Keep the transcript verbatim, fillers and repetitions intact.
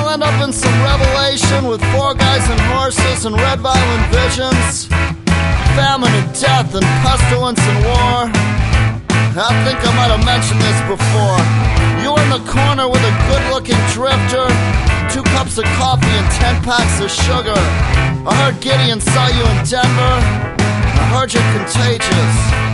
I'll end up in some revelation with four guys and horses and red violent visions, famine and death and pestilence and war. I think I might have mentioned this before. You were in the corner with a good-looking drifter, two cups of coffee and ten packs of sugar. I heard Gideon saw you in Denver. I heard you're contagious.